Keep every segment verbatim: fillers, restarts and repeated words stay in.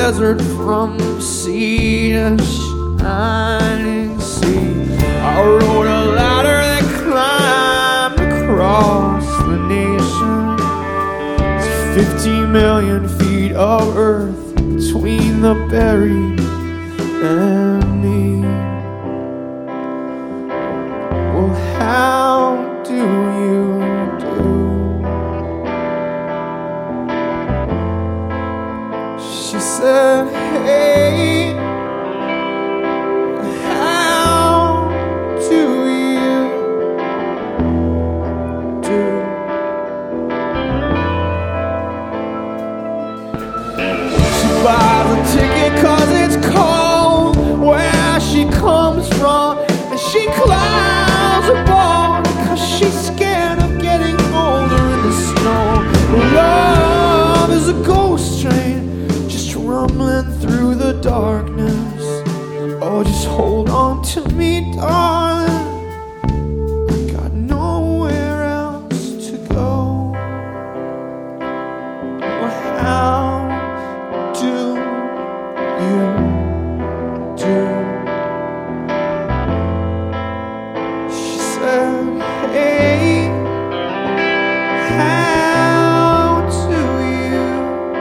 desert from sea to shining sea. I rode a ladder that climbed across the nation. It's fifty million feet of earth between the buried and me. Well, how do you do? She said, hey, how do you do? She buys a ticket cause it's cold where she comes from, and she climbs a bar cause she's scared of getting older in the snow. Love is a ghost train just rumbling through the darkness. Oh, just hold on to me, darling. I got nowhere else to go. Well, how do you do? She said, hey, how do you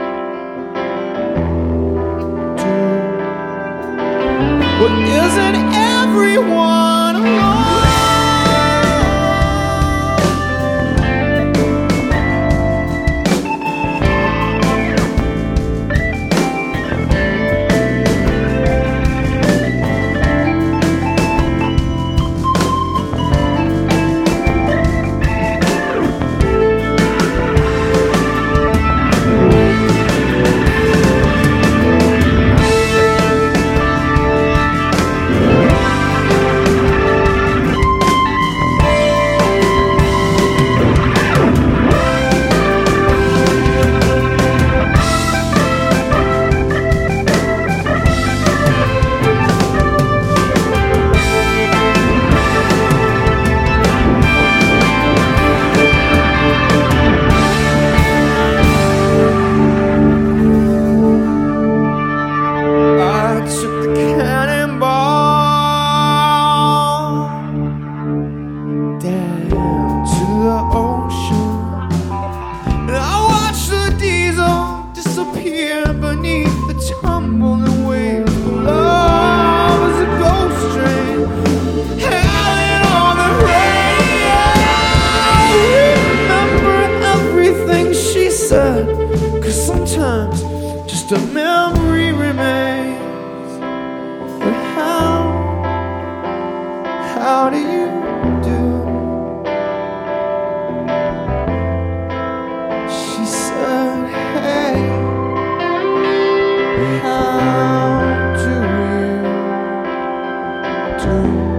do? Well, isn't everyone alone? Just a memory remains. But how, how do you do? She said, hey, how do you do?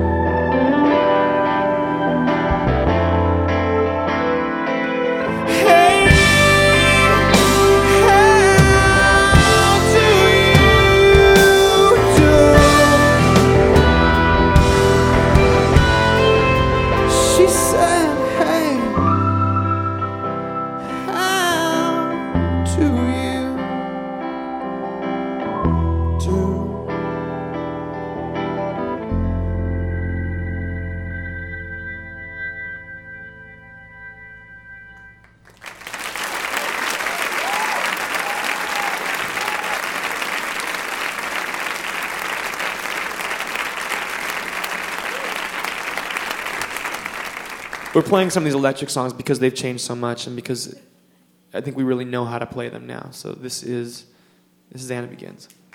We're playing some of these electric songs because they've changed so much and because I think we really know how to play them now. So this is, this is Anna Begins.